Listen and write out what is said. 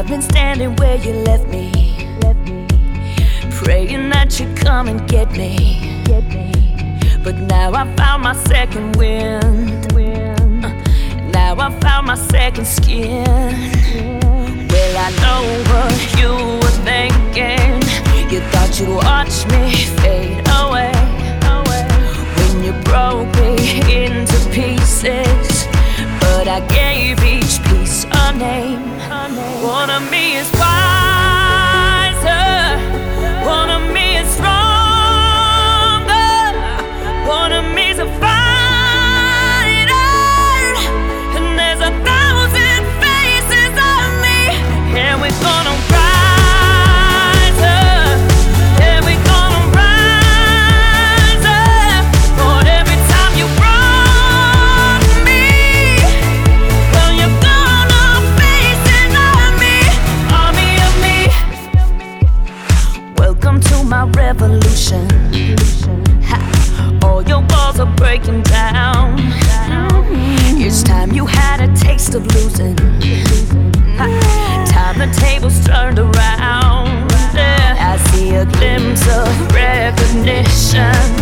been standing where you left me, praying that you'd come and get me. But now I found my second wind. Now I found my second skin. Well, I know what you were thinking. You thought you'd watch me fade away when you broke me into pieces. But I gave each piece a name. One of me is wiser, one of me is stronger, one of me's a fighter, and there's 1,000 faces of me, and we're gonna rise up, and we're gonna rise up. But every time you wrong me, well, you're gonna face an army of me. Welcome to my revolution. All your walls are breaking down. Each time you had a taste of losing, time the tables turned around. I see a glimpse of recognition.